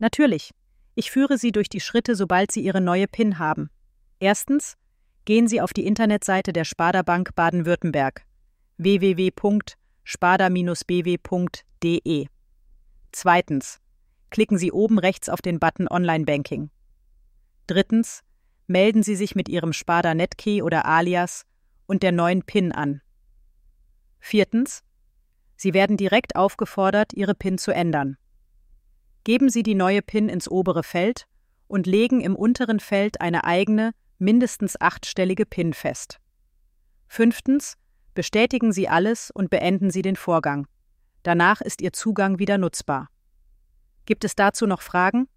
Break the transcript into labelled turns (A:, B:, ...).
A: Natürlich. Ich führe Sie durch die Schritte, sobald Sie Ihre neue PIN haben. Erstens, gehen Sie auf die Internetseite der Sparda Bank Baden-Württemberg www.sparda-bw.de. Zweitens, klicken Sie oben rechts auf den Button Online-Banking. Drittens, melden Sie sich mit Ihrem Sparda Netkey oder Alias und der neuen PIN an. Viertens, Sie werden direkt aufgefordert, Ihre PIN zu ändern. Geben Sie die neue PIN ins obere Feld und legen im unteren Feld eine eigene, mindestens 8-stellige PIN fest. Fünftens, bestätigen Sie alles und beenden Sie den Vorgang. Danach ist Ihr Zugang wieder nutzbar. Gibt es dazu noch Fragen?